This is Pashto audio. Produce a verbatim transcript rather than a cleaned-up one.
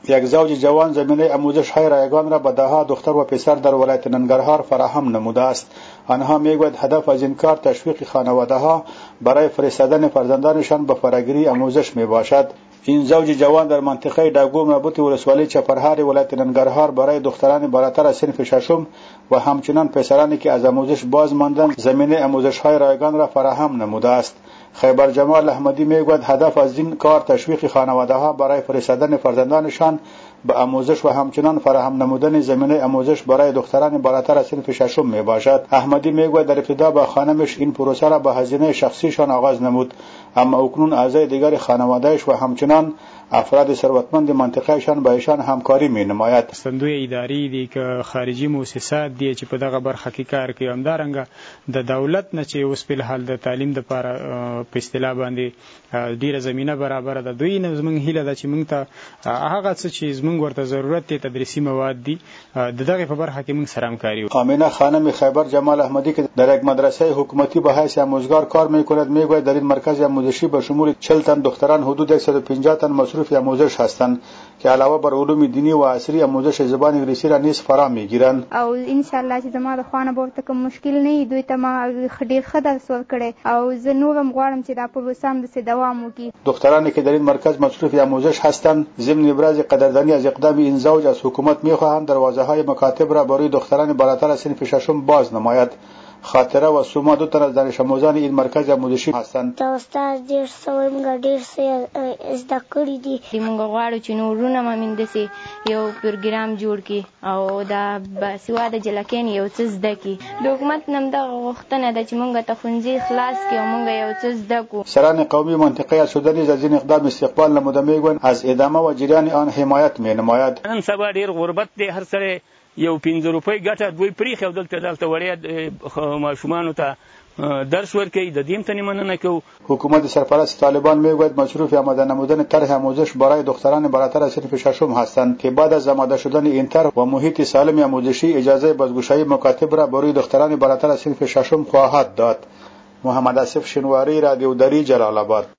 یک زوج جوان زمینه آموزش های رایگان را به دهها دختر و پسر در ولایت ننگرهار فراهم نموده است. آنها میگوید هدف از این کار تشویق خانواده ها برای فرستادن فرزندانشان به فراگیری آموزش می باشد. این زوج جوان در منطقه داگو مربوط ولسوالی چپرهار ولایت ننگرهار برای دختران بالاتر از صنف ششم و همچنان پسرانی که از آموزش باز ماندند زمینه آموزش های رایگان را فراهم نموده است. خیبر جمال احمدی میگوید هدف از این کار تشویق خانواده ها برای فرستادن فرزندانشان به آموزش و همچنان فراهم نمودن زمینه آموزش برای دختران بالاتر از صنف ششم می باشد. احمدی میگوید در ابتدا با خانمش این پروسه را با هزینه شخصیشان آغاز نمود، اما اکنون اعضای دیگر خانوادهش و همچنان افراد ثروتمند منطقهشان با ایشان همکاری می نماید. صندوق اداري دي که خارجي مؤسسات دي چې په دغه برخه کې کار کوي، همدارنګه د دولت نه چې اوس په حال د تعلیم لپاره په اصطلاح باندې ډیره زمینه برابر ده، دوی نه زمونږ هیله ده چې موږ ته هغه څه چې زمونږ ورته ضرورت دی تدریسي مواد دي د دغه په برخه کې موږ سره همکاري وکړو. آمینه خانم خیبر جمال احمدی که در یک مدرسه حکومتی به حیث آموزگار کار میکند میگوید در این مرکز آموزشی به شمول چهل تن دختران حدود صد و پنجاه تن مصروف آموزش هستند که علاوه بر علوم دینی و عصری آموزش زبان انگلیسی را نیز فرا میگیرند. او ان شاء الله چې زما د خوانه به ورته کوم مشکل نه دوی ته ما ډیر ښه درس ورکړی او زه نورم غواړم چې دا پروسه هم داسې دوام وکړي. دخترانی که در این مرکز مصروف آموزش هستند ضمن ابراز قدردانی از اقدام این زوج از حکومت میخواهند دروازه های مکاتب را برای دختران بالاتر از صنف ششم باز نماید. خاطره و سوما دو تن از دانش آموزان این مرکز آموزشی هستند. دا استاد ډیر څه موږ ډیر څه زده کړي دي. موږ غواړو چې نورونه هم داسې یو پروګرام جوړ کړي او دا باسواده جلکین یو څه زده کړي. د حکومت نن دغه غوښتنه ده چې موږ ته ښوونځي خلاص کړي او موږ یو څه زده کړو. سران قومی منطقه سودانیز از این اقدام استقبال نموده میگویند از ادامه و جریان آن حمایت می نماید. نن سبا ډیر غربت دی، هر سره یو پنځه روپۍ ګټه دوی پریخي او دلته دلته وړیا ماشومانو ته درس ورکوي، د دې هم ته مننه کوو. حکومت سرپرست طالبان میگوید مصروف آماده نمودن طرح آموزش برای دختران بالاتر از صنف ششم هستند که بعد از آماده شدن این طرح و محیط سالم آموزشی اجازه بازگشایی مکاتب را برای دختران بالاتر از صنف ششم خواهد داد. محمد آصف شنواری، رادیو دری، جلال آباد.